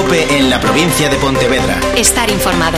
COPE en la provincia de Pontevedra. Estar informado.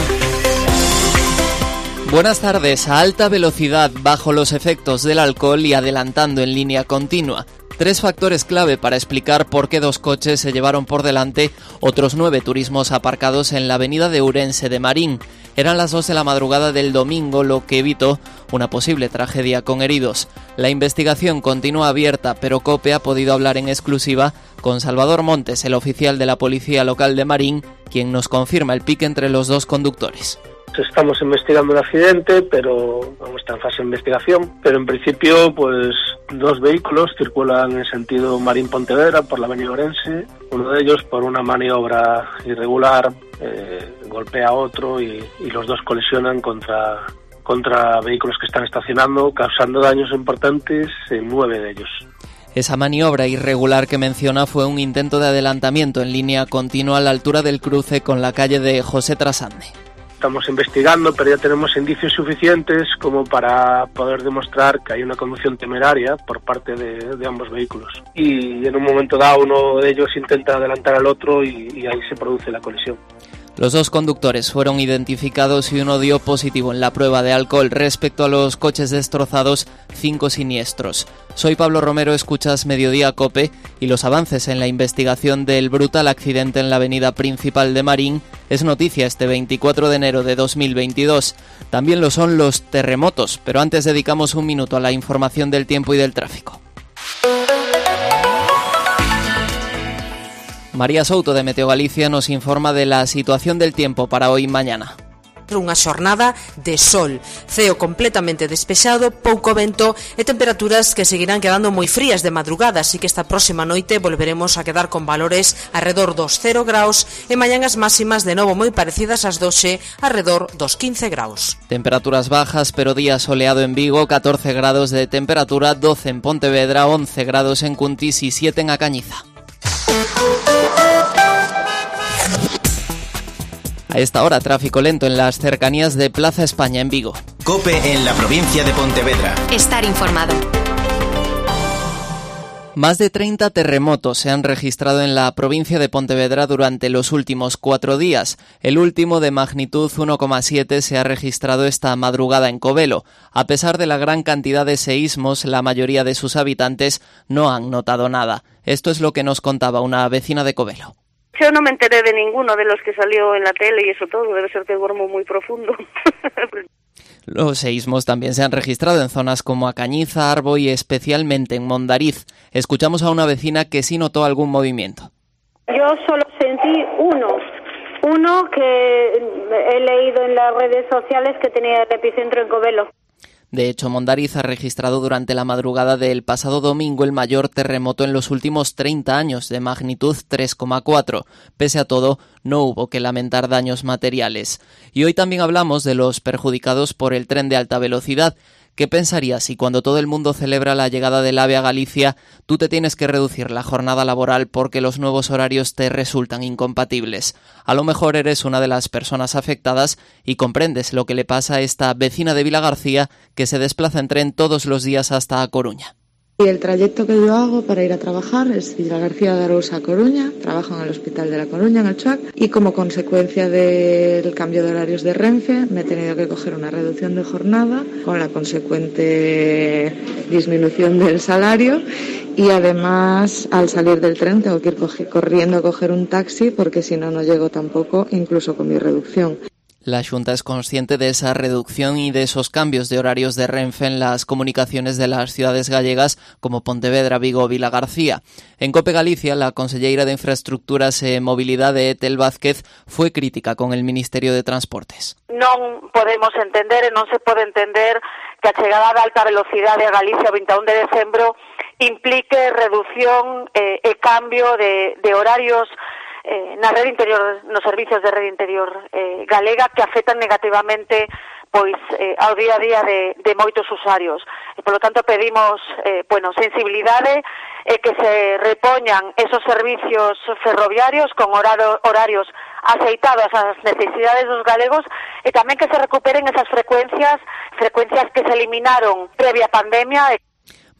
Buenas tardes. A alta velocidad, bajo los efectos del alcohol y adelantando en línea continua. 3 factores clave para explicar por qué 2 coches se llevaron por delante otros 9 turismos aparcados en la avenida de Ourense de Marín. Eran las 2 de la madrugada del domingo, lo que evitó una posible tragedia con heridos. La investigación continúa abierta, pero COPE ha podido hablar en exclusiva con Salvador Montes, el oficial de la Policía Local de Marín, quien nos confirma el pique entre los 2 conductores. Estamos investigando el accidente, pero está en fase de investigación. Pero en principio, 2 vehículos circulan en sentido Marín-Pontevedra por la avenida Ourense. Uno de ellos, por una maniobra irregular, golpea a otro y los 2 colisionan contra vehículos que están estacionando, causando daños importantes en 9 de ellos. Esa maniobra irregular que menciona fue un intento de adelantamiento en línea continua a la altura del cruce con la calle de José Trasande. Estamos investigando, pero ya tenemos indicios suficientes como para poder demostrar que hay una conducción temeraria por parte de ambos vehículos. Y en un momento dado uno de ellos intenta adelantar al otro y ahí se produce la colisión. Los 2 conductores fueron identificados y uno dio positivo en la prueba de alcohol. Respecto a los coches destrozados, 5 siniestros. Soy Pablo Romero, escuchas Mediodía COPE, y los avances en la investigación del brutal accidente en la avenida principal de Marín es noticia este 24 de enero de 2022. También lo son los terremotos, pero antes dedicamos un minuto a la información del tiempo y del tráfico. María Souto de Meteo Galicia nos informa de la situación del tiempo para hoy y mañana. Unha xornada de sol, ceo completamente despexado, pouco vento e temperaturas que seguirán quedando moi frías de madrugada, así que esta próxima noite volveremos a quedar con valores arredor dos 0 graus e mañán as máximas de novo moi parecidas ás doxe, arredor dos 15 graus. Temperaturas bajas, pero día soleado en Vigo, 14 grados de temperatura, 12 en Pontevedra, 11 grados en Cuntis y 7 en A Cañiza. A esta hora, tráfico lento en las cercanías de Plaza España en Vigo. COPE en la provincia de Pontevedra. Estar informado. Más de 30 terremotos se han registrado en la provincia de Pontevedra durante los últimos 4 días. El último, de magnitud 1,7, se ha registrado esta madrugada en Covelo. A pesar de la gran cantidad de seísmos, la mayoría de sus habitantes no han notado nada. Esto es lo que nos contaba una vecina de Covelo. Yo no me enteré de ninguno de los que salió en la tele y eso todo, debe ser que duermo muy profundo. Los seísmos también se han registrado en zonas como A Cañiza, Arbo y especialmente en Mondariz. Escuchamos a una vecina que sí notó algún movimiento. Yo solo sentí uno que he leído en las redes sociales que tenía el epicentro en Covelo. De hecho, Mondariz ha registrado durante la madrugada del pasado domingo el mayor terremoto en los últimos 30 años, de magnitud 3,4. Pese a todo, no hubo que lamentar daños materiales. Y hoy también hablamos de los perjudicados por el tren de alta velocidad. ¿Qué pensarías si cuando todo el mundo celebra la llegada del AVE a Galicia, tú te tienes que reducir la jornada laboral porque los nuevos horarios te resultan incompatibles? A lo mejor eres una de las personas afectadas y comprendes lo que le pasa a esta vecina de Vilagarcía que se desplaza en tren todos los días hasta A Coruña. Y el trayecto que yo hago para ir a trabajar es Vilagarcía de Arousa a Coruña, trabajo en el Hospital de la Coruña, en el CHUAC, y como consecuencia del cambio de horarios de Renfe me he tenido que coger una reducción de jornada con la consecuente disminución del salario y además al salir del tren tengo que ir corriendo a coger un taxi porque si no, no llego tampoco incluso con mi reducción. La Xunta es consciente de esa reducción y de esos cambios de horarios de Renfe en las comunicaciones de las ciudades gallegas como Pontevedra, Vigo o Vilagarcía. En COPE Galicia, la conselleira de Infraestructuras e Mobilidade, Etel Vázquez, foi crítica con el Ministerio de Transportes. Non podemos entender e non se pode entender que a chegada da alta velocidade a Galicia o 21 de decembro implique reducción e cambio de horarios na rede interior, nos servicios de rede interior galega que afectan negativamente ao día a día de moitos usuarios. E, polo tanto, pedimos sensibilidade e que se repoñan esos servicios ferroviarios con horarios aceitados ás necesidades dos galegos e tamén que se recuperen esas frecuencias que se eliminaron previa pandemia.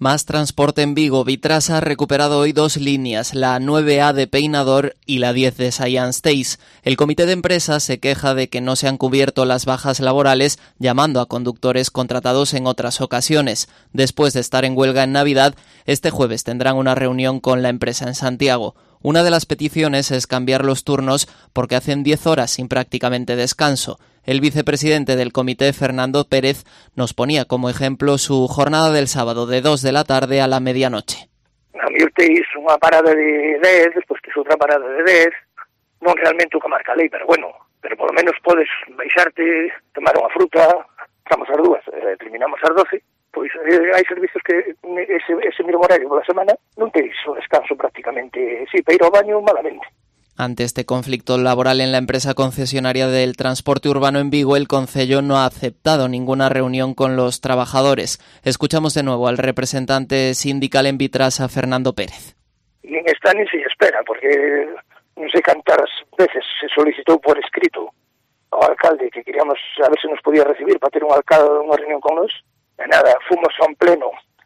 Más transporte en Vigo. Vitrasa ha recuperado hoy 2 líneas, la 9A de Peinador y la 10 de Science-Tays. El comité de empresa se queja de que no se han cubierto las bajas laborales, llamando a conductores contratados en otras ocasiones. Después de estar en huelga en Navidad, este jueves tendrán una reunión con la empresa en Santiago. Una de las peticiones es cambiar los turnos porque hacen 10 horas sin prácticamente descanso. El vicepresidente del comité, Fernando Pérez, nos ponía como ejemplo su jornada del sábado de 2 de la tarde a la medianoche. A mí teis unha parada de 10, despois teis outra parada de 10, non realmente o que marca a lei, pero bueno, pero polo menos podes baixarte, tomar unha fruta, estamos ás 2, terminamos ás 12, pois hai servizos que ese mesmo horario da semana non teis o descanso prácticamente, si, para ir ao baño malamente. Ante este conflicto laboral en la empresa concesionaria del transporte urbano en Vigo, el concello no ha aceptado ninguna reunión con los trabajadores. Escuchamos de nuevo al representante sindical en Vitrasa, Fernando Pérez. Nin está nin se espera, porque non sei cantas veces se solicitou por escrito ao alcalde que queríamos a ver se nos podía recibir para ter unha reunión con nos. E nada, fomos a un pleno,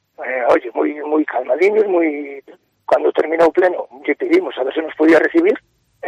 moi calmadiños, cando terminou o pleno, lle pedimos a ver se nos podía recibir,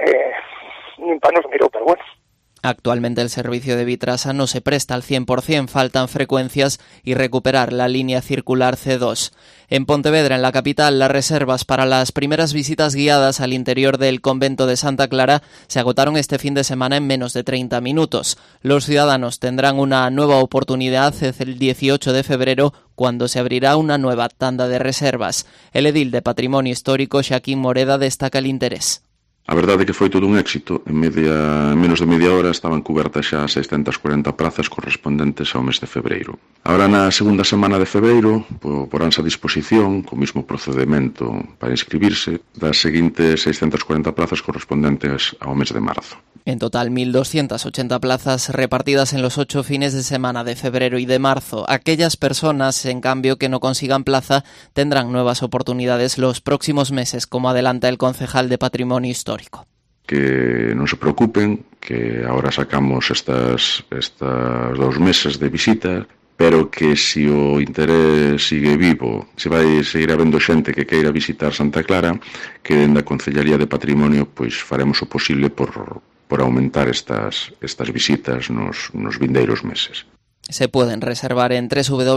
nin para nos mirou, pero bueno. Actualmente el servicio de Vitrasa no se presta al 100%, faltan frecuencias y recuperar la línea circular C2. En Pontevedra, en la capital, las reservas para las primeras visitas guiadas al interior del convento de Santa Clara se agotaron este fin de semana en menos de 30 minutos. Los ciudadanos tendrán una nueva oportunidad el 18 de febrero, cuando se abrirá una nueva tanda de reservas. El edil de Patrimonio Histórico, Xaquín Moreda, destaca el interés. A verdade é que foi todo un éxito. En menos de media hora estaban cubertas xa 640 prazas correspondentes ao mes de febreiro. Agora, na segunda semana de febreiro, poránse a disposición, co mismo procedimento para inscribirse, das seguintes 640 plazas correspondentes ao mes de marzo. En total, 1.280 plazas repartidas en los 8 fines de semana de febrero y de marzo. Aquellas personas, en cambio, que no consigan plaza, tendrán nuevas oportunidades los próximos meses, como adelanta el concejal de Patrimonio Histórico. Que non se preocupen, que ahora sacamos estas 2 meses de visita, pero que se o interés sigue vivo, se vai seguir habendo xente que queira visitar Santa Clara, que dende a Concellaría de Patrimonio pois faremos o posible por aumentar estas visitas nos vindeiros meses. Se pueden reservar en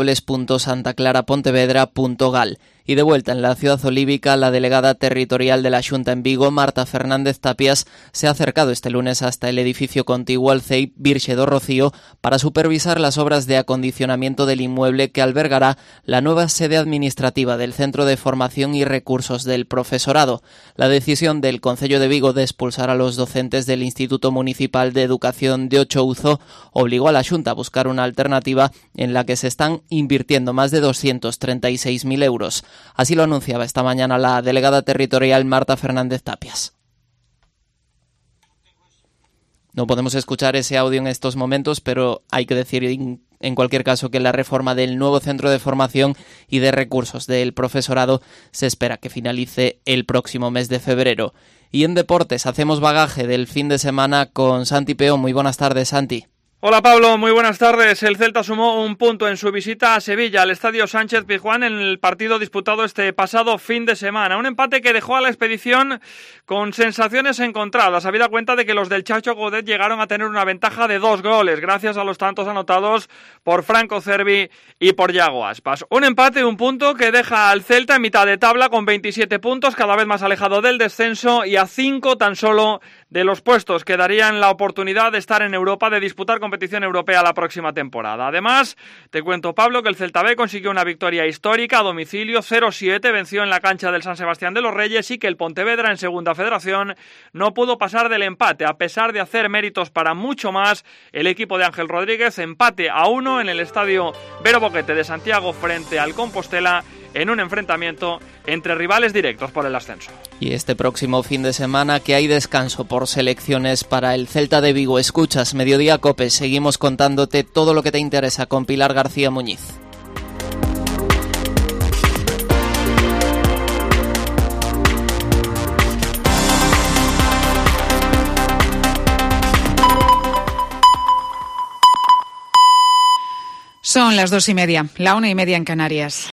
www.santaclarapontevedra.gal. Y de vuelta en la ciudad olívica, la delegada territorial de la Xunta en Vigo, Marta Fernández Tapias, se ha acercado este lunes hasta el edificio contiguo al CEIP Virxe do Rocío para supervisar las obras de acondicionamiento del inmueble que albergará la nueva sede administrativa del Centro de Formación y Recursos del Profesorado. La decisión del Concello de Vigo de expulsar a los docentes del Instituto Municipal de Educación de Ochouzo obligó a la Xunta a buscar una alternativa en la que se están invirtiendo más de 236.000 euros. Así lo anunciaba esta mañana la delegada territorial Marta Fernández Tapias. No podemos escuchar ese audio en estos momentos, pero hay que decir en cualquier caso que la reforma del nuevo centro de formación y de recursos del profesorado se espera que finalice el próximo mes de febrero. Y en deportes hacemos bagaje del fin de semana con Santi Peón. Muy buenas tardes, Santi. Hola Pablo, muy buenas tardes. El Celta sumó un punto en su visita a Sevilla, al Estadio Sánchez Pizjuán, en el partido disputado este pasado fin de semana. Un empate que dejó a la expedición con sensaciones encontradas, habida cuenta de que los del Chacho Godet llegaron a tener una ventaja de 2 goles, gracias a los tantos anotados por Franco Cervi y por Yago Aspas. Un empate, un punto que deja al Celta en mitad de tabla con 27 puntos, cada vez más alejado del descenso y a 5 tan solo de los puestos que darían la oportunidad de estar en Europa, de disputar competición europea la próxima temporada. Además, te cuento, Pablo, que el Celta B consiguió una victoria histórica a domicilio, 0-7, venció en la cancha del San Sebastián de los Reyes, y que el Pontevedra en Segunda Federación no pudo pasar del empate, a pesar de hacer méritos para mucho más. El equipo de Ángel Rodríguez, empate a 1 en el estadio Vero Boquete de Santiago frente al Compostela, en un enfrentamiento entre rivales directos por el ascenso. Y este próximo fin de semana que hay descanso por selecciones para el Celta de Vigo. Escuchas Mediodía Cope, seguimos contándote todo lo que te interesa con Pilar García Muñiz. Son las 2:30, la 1:30 en Canarias.